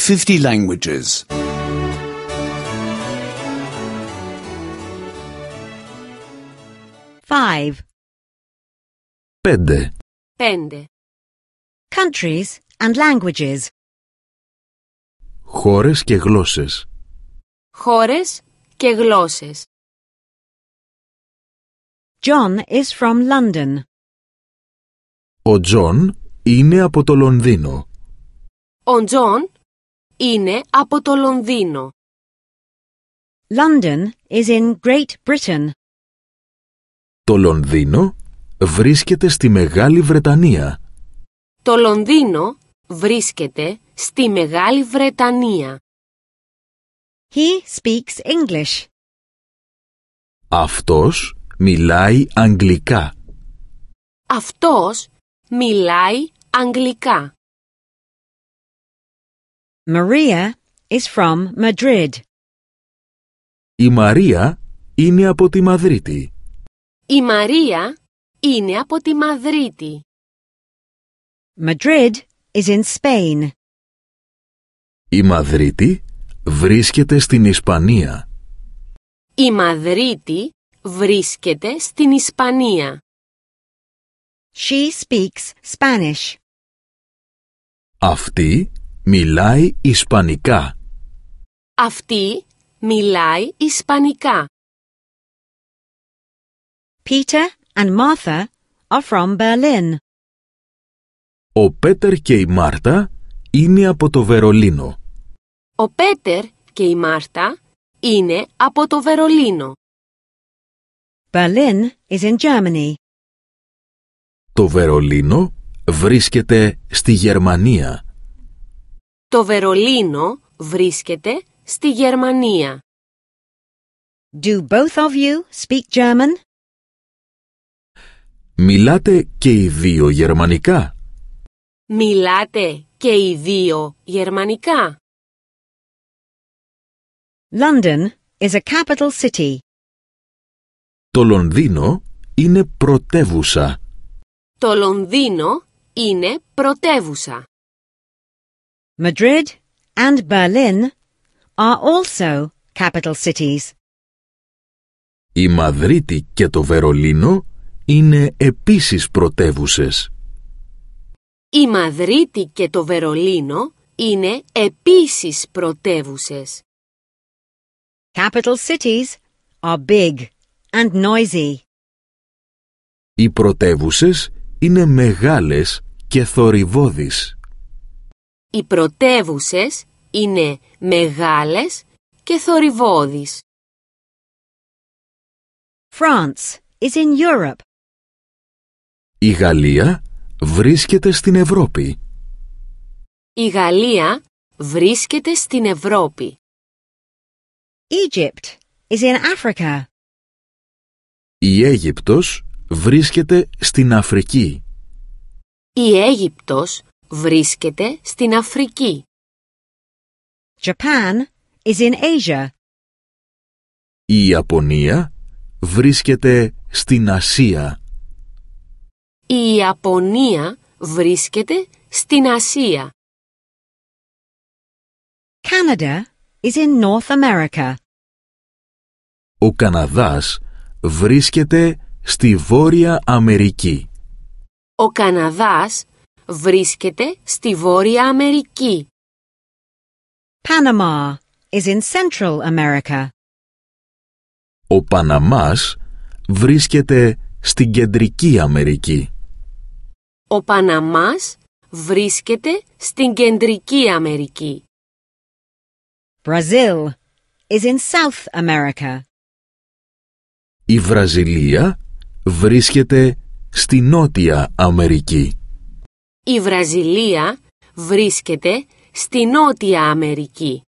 50 languages. 5. 5. 5. Countries and languages. Χώρες και γλώσσες. Χώρες και γλώσσες. John is from London. Ο Τζον είναι από το Λονδίνο. Ο Τζον είναι από το Λονδίνο. London is in Great Britain. Το Λονδίνο βρίσκεται στη Μεγάλη Βρετανία. Το Λονδίνο βρίσκεται στη Μεγάλη Βρετανία. He speaks English. Αυτός μιλάει αγγλικά. Αυτός μιλάει αγγλικά. Maria is from Madrid. Η Μαρία είναι από τη Μαδρίτη. Η Μαρία είναι από τη Μαδρίτη. Madrid is in Spain. Η Μαδρίτη βρίσκεται στην Ισπανία. Η Μαδρίτη βρίσκεται στην Ισπανία. She speaks Spanish. Αυτή μιλάει Ισπανικά. Αυτή μιλάει Ισπανικά. Peter and Martha are from Berlin. Ο Πέτερ και η Μάρτα είναι από το Βερολίνο. Ο Πέτερ και η Μάρτα είναι από το Βερολίνο. Berlin is in Germany. Το Βερολίνο βρίσκεται στη Γερμανία. Το Βερολίνο βρίσκεται στη Γερμανία. Do both of you speak German? Μιλάτε και οι δύο γερμανικά? Μιλάτε και οι δύο γερμανικά? London is a capital city. Το Λονδίνο είναι πρωτεύουσα. Το Λονδίνο είναι πρωτεύουσα. Madrid and Berlin are also capital cities. Η Μαδρίτη και το Βερολίνο είναι επίσης πρωτεύουσες. Η Μαδρίτη και το Βερολίνο είναι επίσης πρωτεύουσες. Capital cities are big and noisy. Οι πρωτεύουσες είναι μεγάλες και θορυβώδεις. Οι πρωτεύουσες είναι μεγάλες και θορυβώδεις. France is in Europe. Η Γαλλία βρίσκεται στην Ευρώπη. Η Γαλλία βρίσκεται στην Ευρώπη. Egypt is in Africa. Η Αίγυπτος βρίσκεται στην Αφρική. Η Αίγυπτος βρίσκεται στην Αφρική. Japan is in Asia. Η Ιαπωνία βρίσκεται στην Ασία. Η Ιαπωνία βρίσκεται στην Ασία. Canada is in North America. Ο Καναδάς βρίσκεται στη Βόρεια Αμερική. Ο Καναδάς βρίσκεται στη Βόρεια Αμερική. Panama is in Central America. Ο Παναμάς βρίσκεται στην Κεντρική Αμερική. Ο Παναμάς βρίσκεται στην Κεντρική Αμερική. Brazil is in South America. Η Βραζιλία βρίσκεται στη Νότια Αμερική. Η Βραζιλία βρίσκεται στη Νότια Αμερική.